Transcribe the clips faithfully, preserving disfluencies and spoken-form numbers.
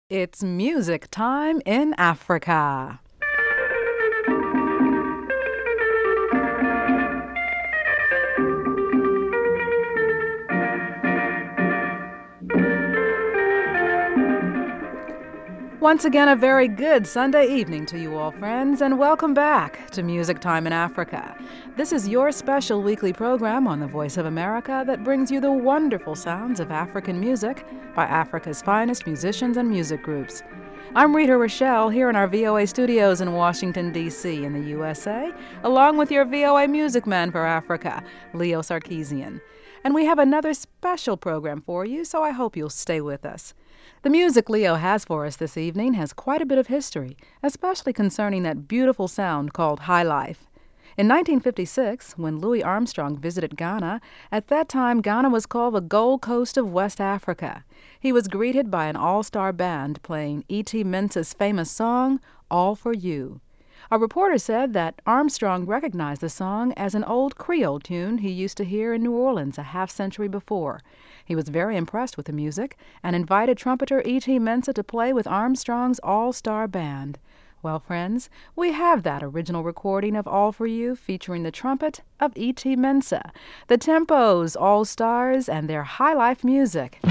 It's music time in Africa. Once again, a very good Sunday evening to you all, friends, and welcome back to Music Time in Africa. This is your special weekly program on the Voice of America that brings you the wonderful sounds of African music by Africa's finest musicians and music groups. I'm Rita Rochelle here in our V O A studios in Washington, D C in the U S A, along with your V O A music man for Africa, Leo Sarkeesian. And we have another special program for you, so I hope you'll stay with us. The music Leo has for us this evening has quite a bit of history, especially concerning that beautiful sound called high life. In nineteen fifty-six, when Louis Armstrong visited Ghana, at that time Ghana was called the Gold Coast of West Africa. He was greeted by an all-star band playing E T Mensah's famous song, All For You. A reporter said that Armstrong recognized the song as an old Creole tune he used to hear in New Orleans a half-century before. He was very impressed with the music and invited trumpeter E T Mensah to play with Armstrong's all-star band. Well, friends, we have that original recording of All For You featuring the trumpet of E T Mensah, the Tempos, All-Stars, and their high life music.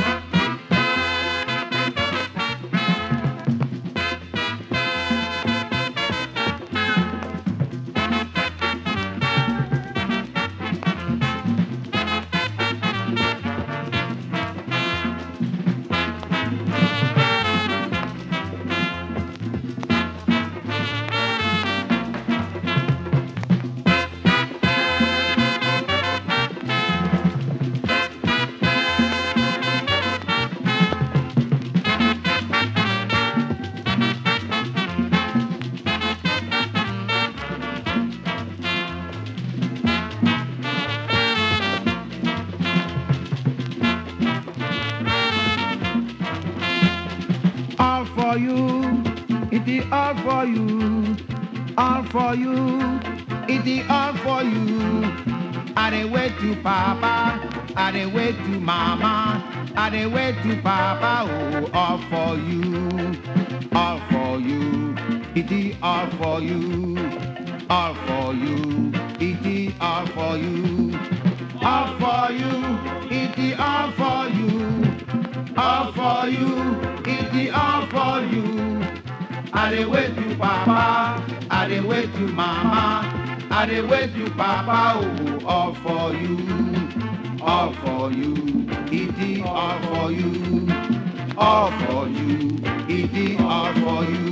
All for you, all for you, it is all for you. I dey wait to Papa, I dey wait to Mama, I dey wait to Papa, oh, all for you, all for you, it is all for you, all for you, it is all for you, all for you, it is all for you, all for you, it is all for you. I dey wait to Papa, I dey wait to Mama, I dey wait to Papa, oh, all for you, all for you, it is all for you, all for you, it is all for you.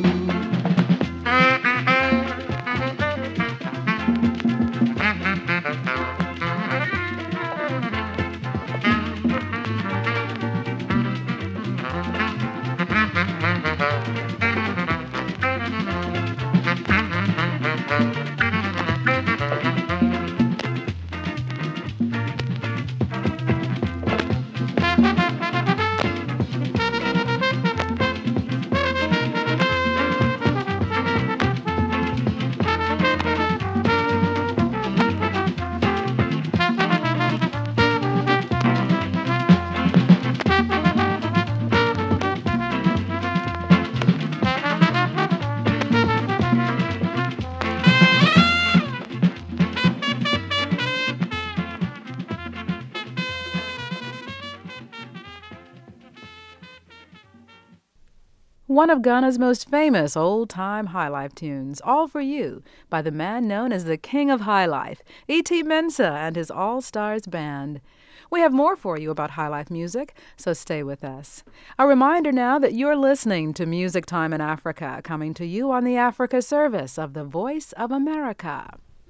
One of Ghana's most famous old-time highlife tunes, All For You, by the man known as the King of Highlife, E T Mensah and his All-Stars Band. We have more for you about highlife music, so stay with us. A reminder now that you're listening to Music Time in Africa, coming to you on the Africa service of the Voice of America.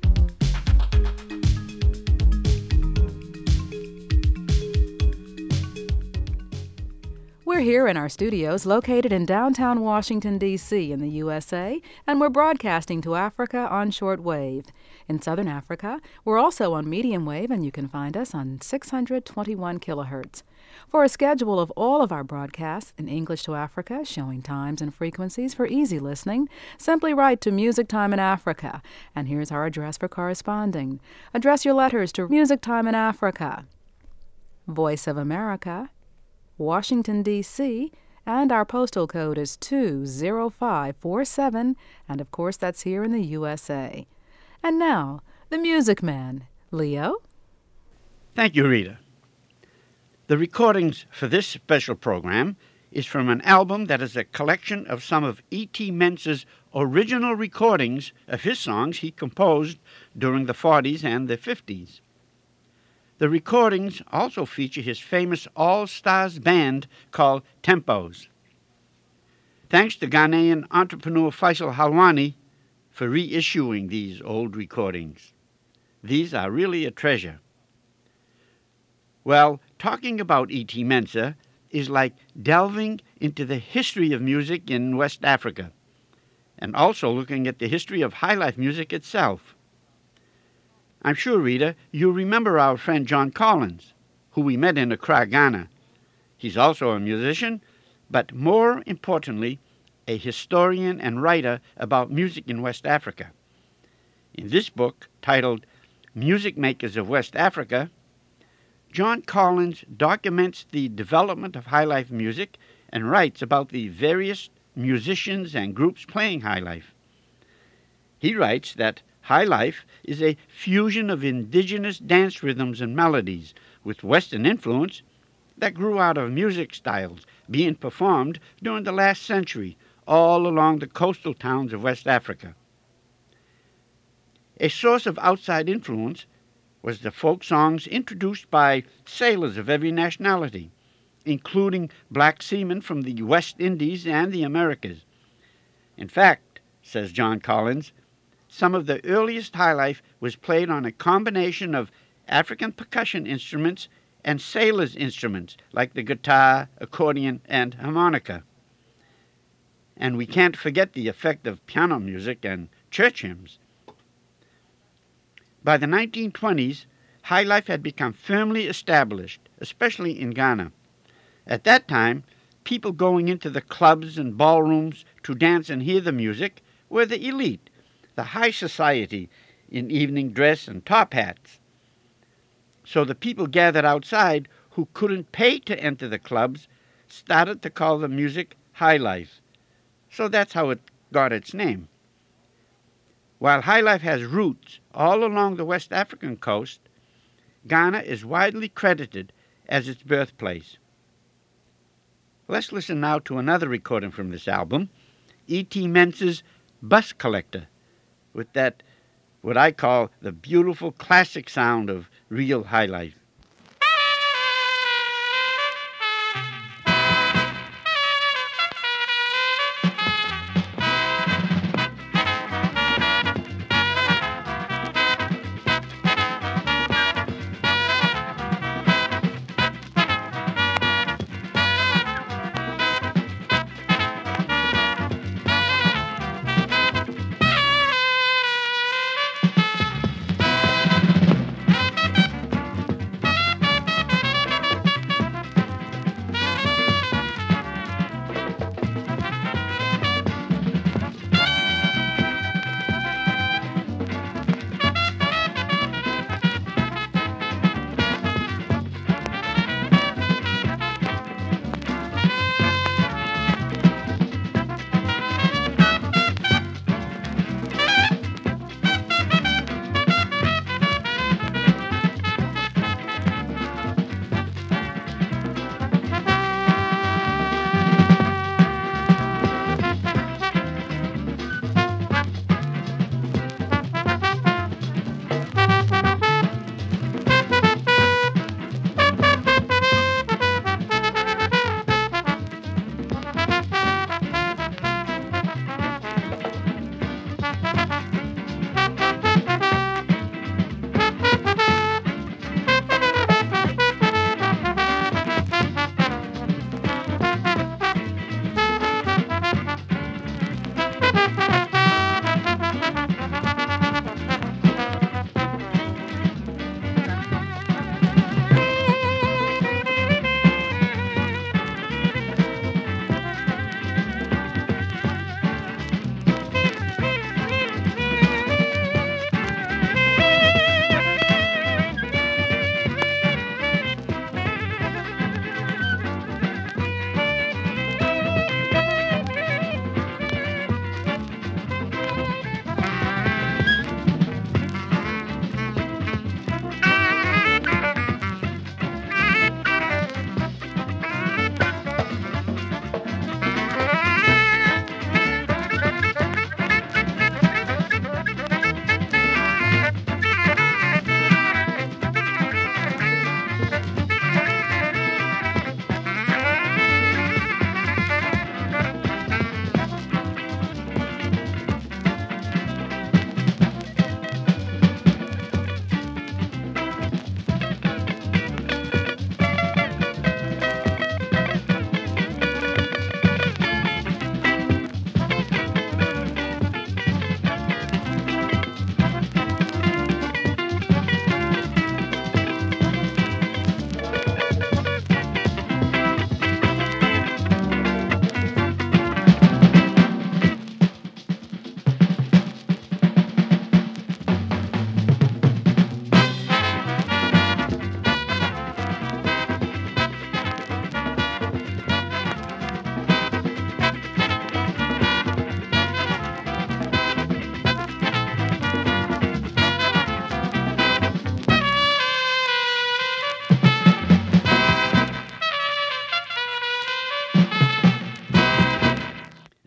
We're here in our studios located in downtown Washington, D C in the U S A, and we're broadcasting to Africa on shortwave. In Southern Africa, we're also on medium wave, and you can find us on six hundred twenty-one kilohertz. For a schedule of all of our broadcasts in English to Africa, showing times and frequencies for easy listening, simply write to Music Time in Africa, and here's our address for corresponding. Address your letters to Music Time in Africa, Voice of America, Washington, D C, And our postal code is two zero five four seven, and of course that's here in the U S A. And now, the Music Man, Leo? Thank you, Rita. The recordings for this special program is from an album that is a collection of some of E T. Mentz's original recordings of his songs he composed during the forties and the fifties. The recordings also feature his famous all-stars band called Tempos. Thanks to Ghanaian entrepreneur Faisal Halwani for reissuing these old recordings. These are really a treasure. Well, talking about E T. Mentz is like delving into the history of music in West Africa, and also looking at the history of highlife music itself. I'm sure, Rita, you remember our friend John Collins, who we met in Accra, Ghana. He's also a musician, but more importantly, a historian and writer about music in West Africa. In this book, titled Music Makers of West Africa, John Collins documents the development of highlife music and writes about the various musicians and groups playing highlife. He writes that highlife is a fusion of indigenous dance rhythms and melodies with Western influence that grew out of music styles being performed during the last century all along the coastal towns of West Africa. A source of outside influence was the folk songs introduced by sailors of every nationality, including black seamen from the West Indies and the Americas. In fact, says John Collins, some of the earliest highlife was played on a combination of African percussion instruments and sailors' instruments like the guitar, accordion, and harmonica. And we can't forget the effect of piano music and church hymns. By the nineteen twenties, highlife had become firmly established, especially in Ghana. At that time, people going into the clubs and ballrooms to dance and hear the music were the elite, the high society in evening dress and top hats. So the people gathered outside who couldn't pay to enter the clubs started to call the music highlife. So that's how it got its name. While highlife has roots all along the West African coast, Ghana is widely credited as its birthplace. Let's listen now to another recording from this album, E T. Mentz's Bus Collector, with that, what I call the beautiful classic sound of real highlife.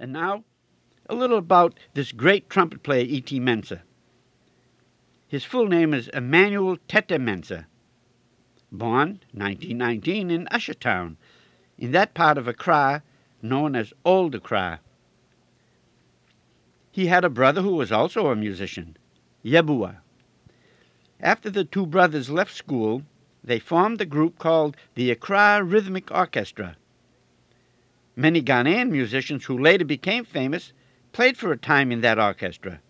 And now, a little about this great trumpet player, E T Mensah. His full name is Emmanuel Tete Mensah, born nineteen nineteen in Ushertown, in that part of Accra known as Old Accra. He had a brother who was also a musician, Yebua. After the two brothers left school, they formed a group called the Accra Rhythmic Orchestra. Many Ghanaian musicians who later became famous played for a time in that orchestra.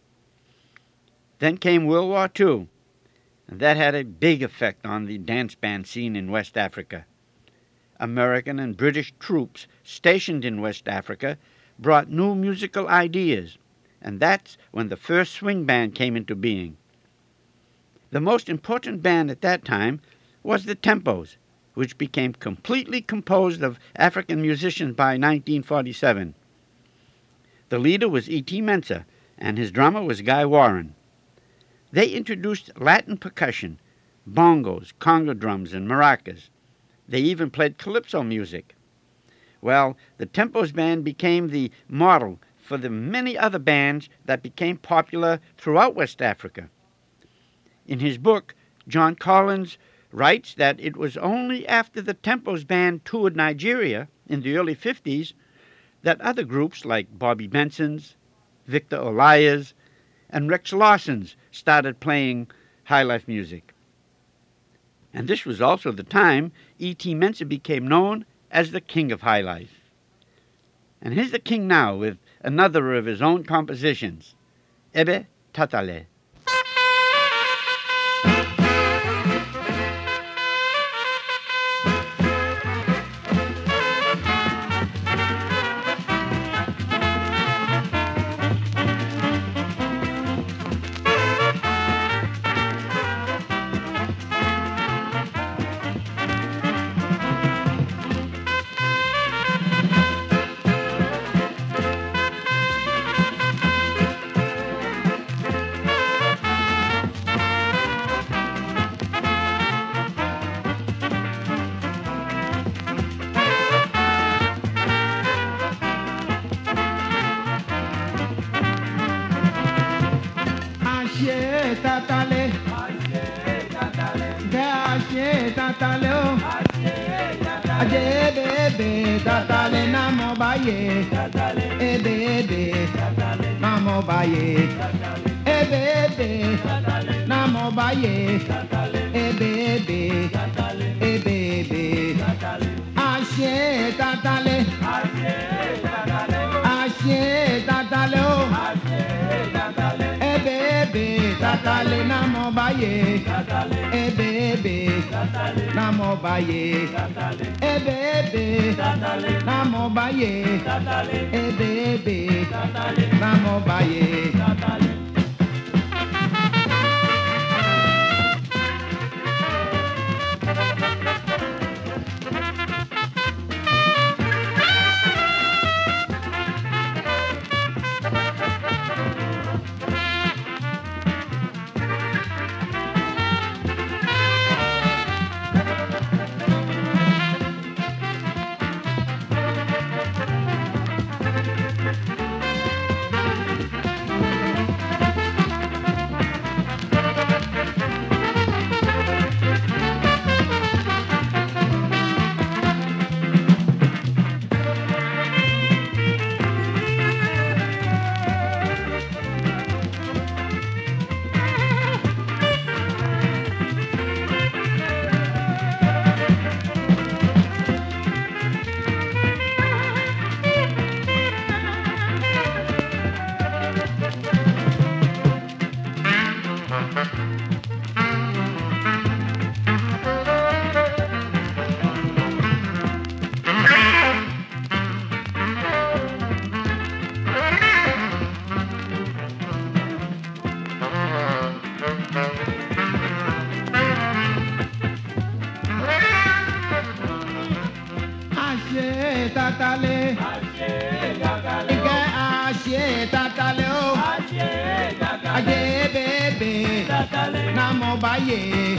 Then came World War Two, and that had a big effect on the dance band scene in West Africa. American and British troops stationed in West Africa brought new musical ideas, and that's when the first swing band came into being. The most important band at that time was the Tempos, which became completely composed of African musicians by nineteen forty-seven. The leader was E T Mensah, and his drummer was Guy Warren. They introduced Latin percussion, bongos, conga drums, and maracas. They even played calypso music. Well, the Tempos band became the model for the many other bands that became popular throughout West Africa. In his book, John Collins writes that it was only after the Tempos band toured Nigeria in the early fifties that other groups like Bobby Benson's, Victor Olaya's, and Rex Lawson's started playing high-life music. And this was also the time E T Mensah became known as the King of High Life. And here's the king now with another of his own compositions, Ebe Tatale.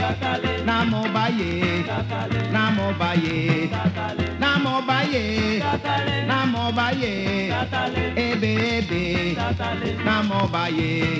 Namo baye, namo baye, Namobaye, ebe ebe, namobaye.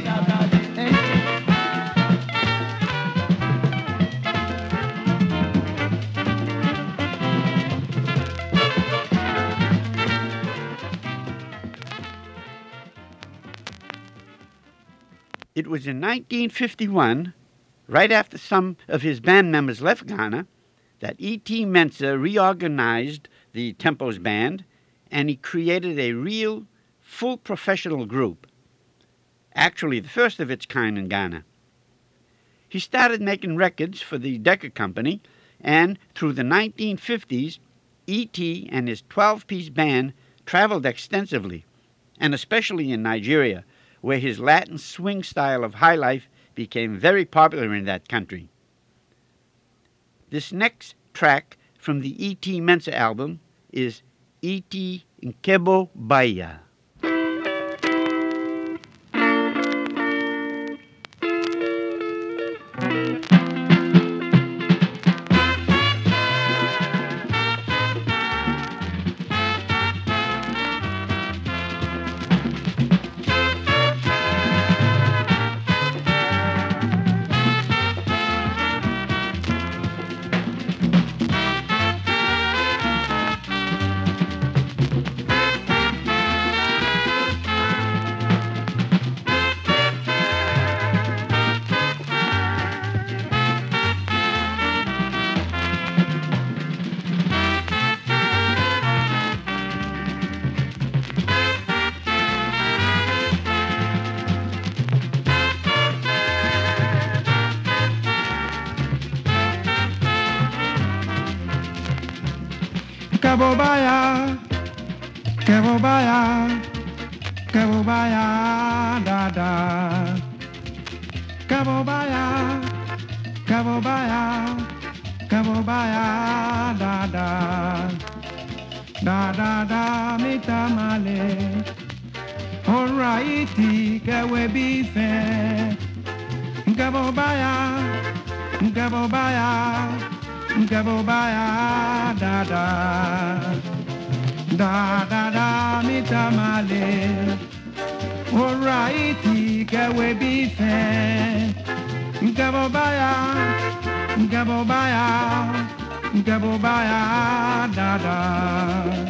It was in nineteen fifty-one, right after some of his band members left Ghana, that E T Mensah reorganized the Tempos Band, and he created a real, full professional group, actually the first of its kind in Ghana. He started making records for the Decca Company, and through the nineteen fifties, E T and his twelve-piece band traveled extensively, and especially in Nigeria, where his Latin swing style of high life became very popular in that country. This next track from the E T Mensah album is E T Nkebo Baya. Kabobaya, kabobaya, kabobaya, da da. Kabobaya, kabobaya, kabobaya, da da. Da da da, mitamale. Alrighty, kawe bife. Kabobaya, kabobaya. Kabobaya, da da, da da da, mitamale. Alrighty, kawe bife. Kabobaya, kabobaya, kabobaya, da da.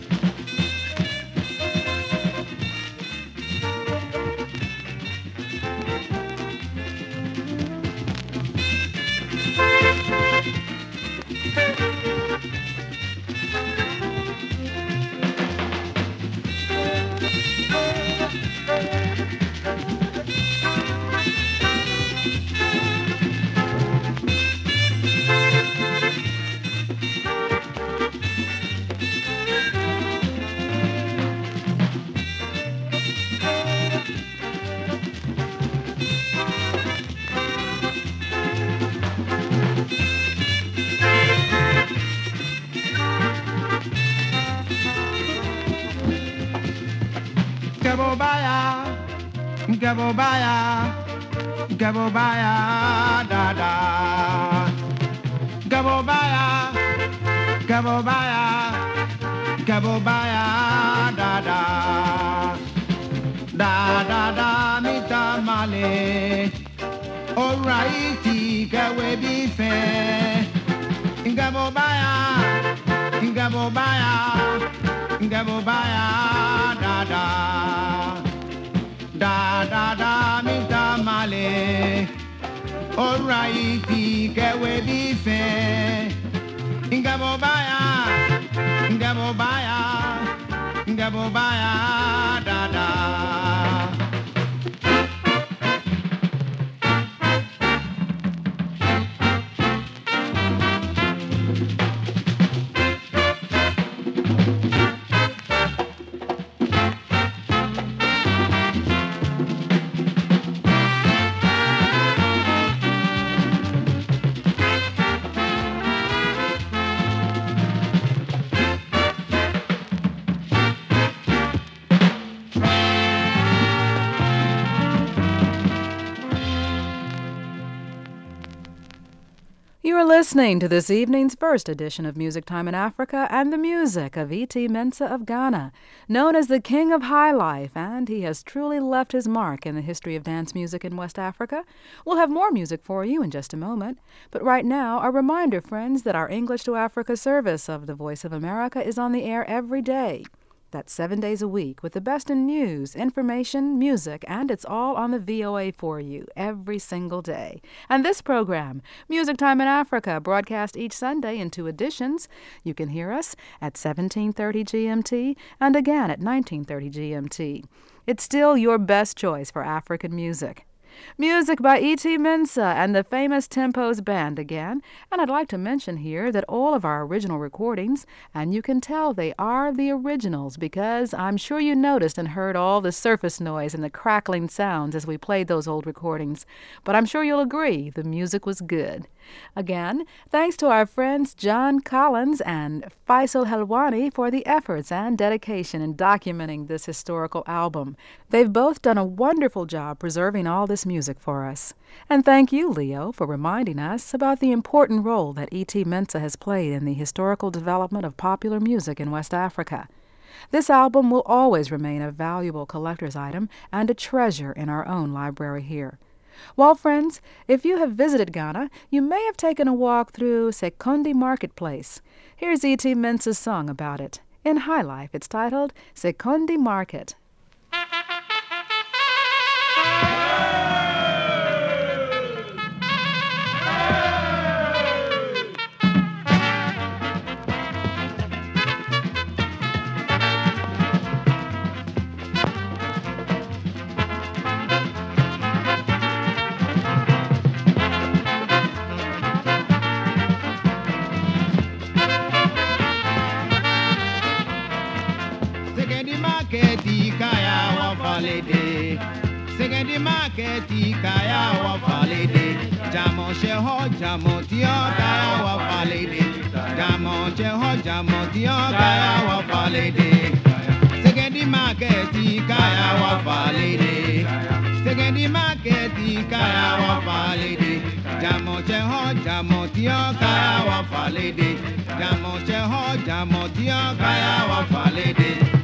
Kabobaya, kabobaya, kabobaya, da da. Kabobaya, kabobaya, kabobaya, da da. Da da da, mitamale. Alrighty, kawe bife. Kabobaya, kabobaya, kabobaya, da da. Da da da, mitamale. Alrighty, kawe bife. Kabobaya, kabobaya, kabobaya, da da. You're listening to this evening's first edition of Music Time in Africa and the music of E T Mensah of Ghana, known as the King of High Life, and he has truly left his mark in the history of dance music in West Africa. We'll have more music for you in just a moment, but right now, a reminder, friends, that our English to Africa service of the Voice of America is on the air every day. That's seven days a week with the best in news, information, music, and it's all on the V O A for you every single day. And this program, Music Time in Africa, broadcast each Sunday in two editions. You can hear us at seventeen thirty G M T and again at nineteen thirty G M T. It's still your best choice for African music. Music by E T Mensah and the famous Tempos Band again, and I'd like to mention here that all of our original recordings, and you can tell they are the originals because I'm sure you noticed and heard all the surface noise and the crackling sounds as we played those old recordings, but I'm sure you'll agree the music was good. Again, thanks to our friends John Collins and Faisal Helwani for the efforts and dedication in documenting this historical album. They've both done a wonderful job preserving all this music for us. And thank you, Leo, for reminding us about the important role that E T Mensah has played in the historical development of popular music in West Africa. This album will always remain a valuable collector's item and a treasure in our own library here. Well, friends, if you have visited Ghana, you may have taken a walk through Sekondi Marketplace. Here's E T Mensah's song about it. In High Life, it's titled Sekondi Market. Sekendi marketi kaya wa falede, jamo sheho jamo tiyo kaya wa falede, jamo sheho jamo tiyo kaya wa falede. Sekendi marketi kaya wa falede, sekendi marketi kaya wa falede, jamo sheho jamo tiyo kaya wa falede, jamo sheho jamo tiyo kaya wa falede.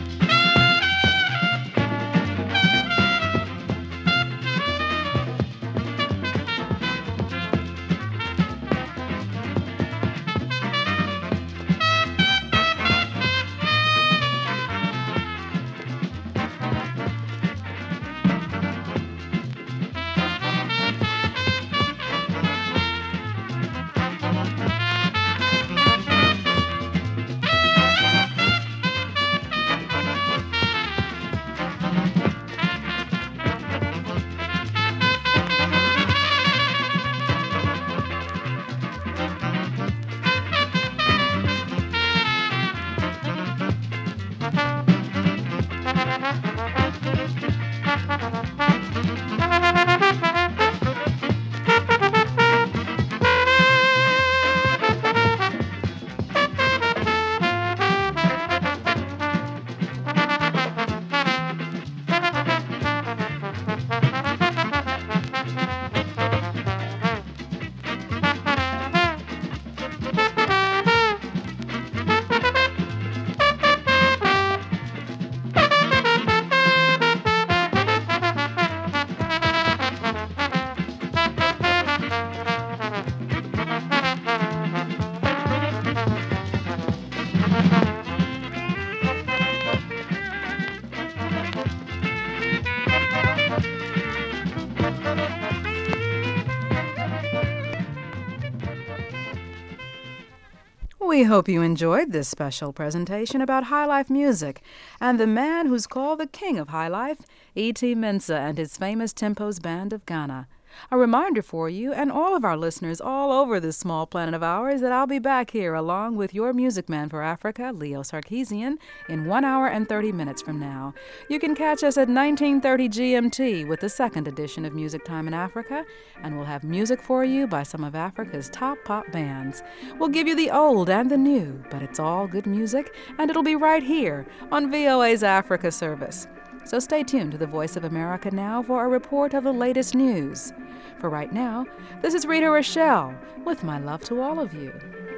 We hope you enjoyed this special presentation about High Life music and the man who's called the King of High Life, E T Mensah and his famous Tempos Band of Ghana. A reminder for you and all of our listeners all over this small planet of ours that I'll be back here along with your music man for Africa, Leo Sarkeesian, in one hour and thirty minutes from now. You can catch us at nineteen thirty G M T with the second edition of Music Time in Africa, and we'll have music for you by some of Africa's top pop bands. We'll give you the old and the new, but it's all good music, and it'll be right here on V O A's Africa service. So stay tuned to the Voice of America now for a report of the latest news. For right now, this is Rita Rochelle with my love to all of you.